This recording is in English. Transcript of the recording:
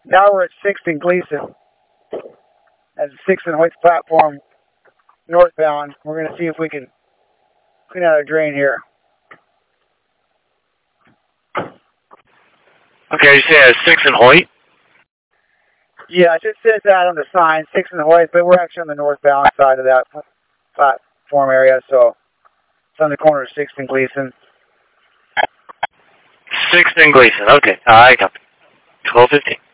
Now we're at 6th and Gleason. As a 6th and Hoyts platform northbound. We're going to see if we can clean out our drain here. Okay, you say 6th and Hoyt? Yeah, it just says that on the sign, 6th and Hoyt, but we're actually on the northbound side of that platform area, so it's on the corner of 6th and Gleason. 6th and Gleason, okay. I copy. 12:15.